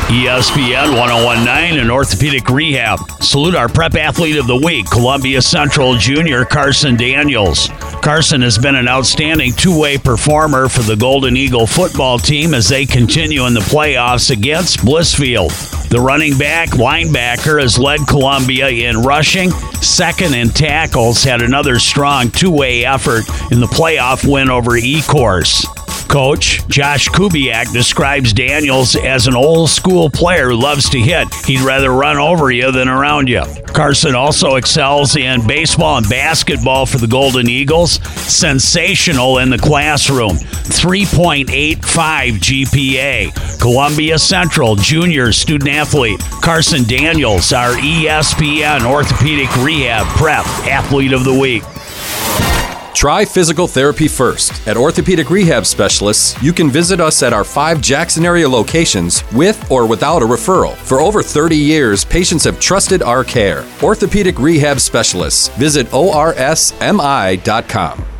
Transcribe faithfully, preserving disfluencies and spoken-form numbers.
E S P N one oh one point nine and Orthopedic Rehab. Salute our Prep Athlete of the Week, Columbia Central Junior Carson Daniels. Carson has been an outstanding two-way performer for the Golden Eagle football team as they continue in the playoffs against Blissfield. The running back linebacker has led Columbia in rushing, second in tackles, had another strong two-way effort in the playoff win over Ecorse. Coach Josh Kubiak describes Daniels as an old-school player who loves to hit. He'd rather run over you than around you. Carson also excels in baseball and basketball for the Golden Eagles. Sensational in the classroom. three point eight five G P A. Columbia Central Junior Student Athlete Carson Daniels, our E S P N Orthopedic Rehab Prep Athlete of the Week. Try physical therapy first. At Orthopedic Rehab Specialists, you can visit us at our five Jackson area locations with or without a referral. For over thirty years, patients have trusted our care. Orthopedic Rehab Specialists. Visit O R S M I dot com.